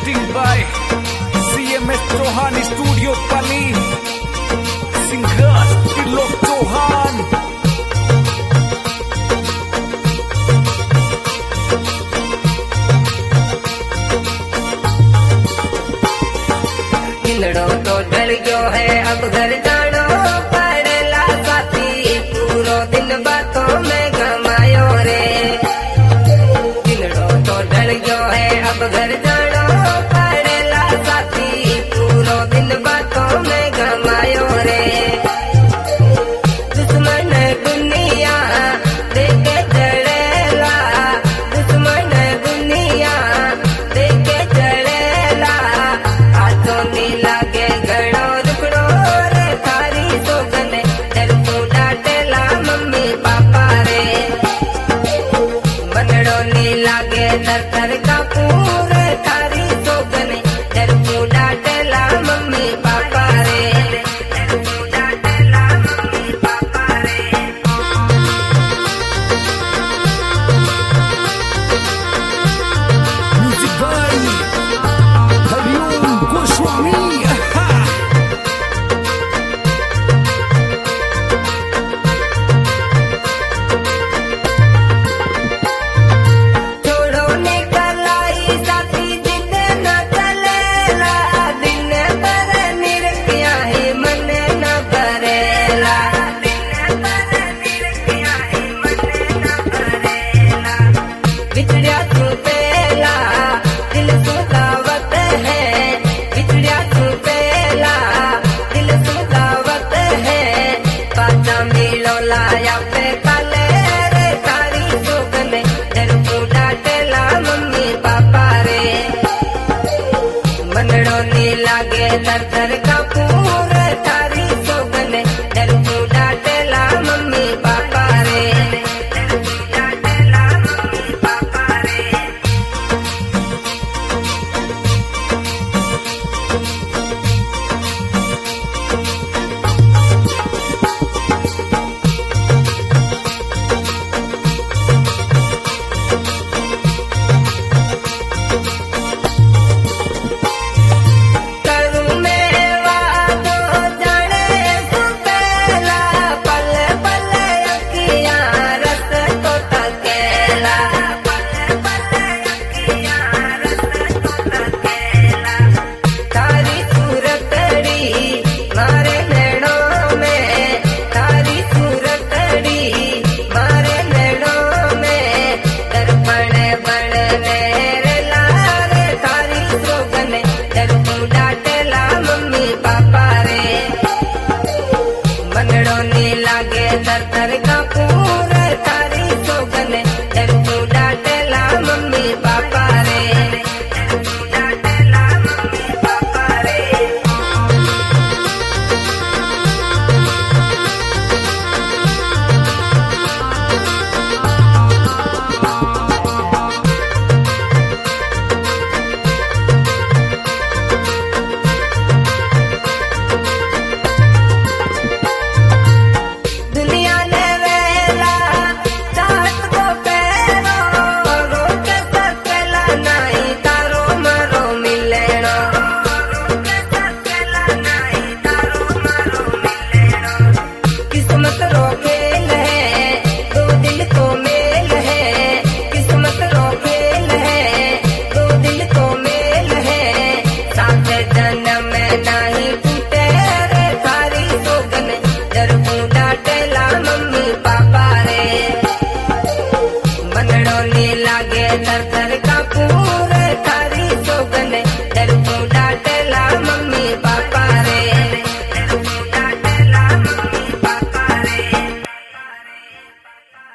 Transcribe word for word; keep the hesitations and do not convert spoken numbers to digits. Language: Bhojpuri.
Editing by C M S Chauhan Studio Pali. Singers Tilok Chauhan. किलड़ो तो डर गयो है अब घर जानो पड़ेला साथी पूरो दिन बातों में गमायो रे। किलड़ो तो डर गयो है अब घर जानो पड़ेला साथी पूरो दिन बातों में गमायो रे। दुश्मन दुनिया देखे चढ़ेला, दुश्मन दुनिया देखे चढ़ेला, हाथों नी लागे घड़ो दुखड़ो रे थारी सोगने डर तू डांटेला मम्मी पापा रे। मनड़ो नी लागे तर तर का पूरे थारी सोगने डर तू डांटेला मम्मी पापा रे। Music by Hariom Goswami. छोड़ो निकलाई साथी जिद न चलेला, दिन भर निरखिया ही मन न भरेला। बिछड़िया तू पेला दिल सुखावत है, बिछड़िया तू पेला दिल सुखावत है, पाचा मिलो लाया पे काले रे थारी सोगने डर तू डांटेला मम्मी पापा रे। मनड़ो नी लागे तर तर का पूरे थारी सोगने डर तू डांटेला मम्मी पापा रे। करूं मैं वादो जाने सुपेला, पल पल अखियां रस तो तकेला, पल पल अखियां रस तो तकेला। तारी सूरतड़ी मारे नैनों में, तारी सूरतड़ी मारे नैनों में, दर्पण बनने रे लारे थारी सोगने डर तू डांटेला मम्मी पापा रे। मनड़ो नी लागे तर तर का पूरे थारी सोगने डर तू डांटेला मम्मी पापा रे। डांटेला मम्मी पापा रे। दुनिया ने वेला चाहत को पैरो रोक सकेला नहीं तारो मरो मिलेनो, रोक सकेला नहीं तारो मरो मिलेनो। किस्मत रो खेल है दो दिल को मेल है, किस्मत रो खेल है दो दिल को मेल है, साथ जन्म में नहीं टूटे रे थारी सोगने डर तू डांटेला मम्मी पापा रे। मनड़ो नी लागे तर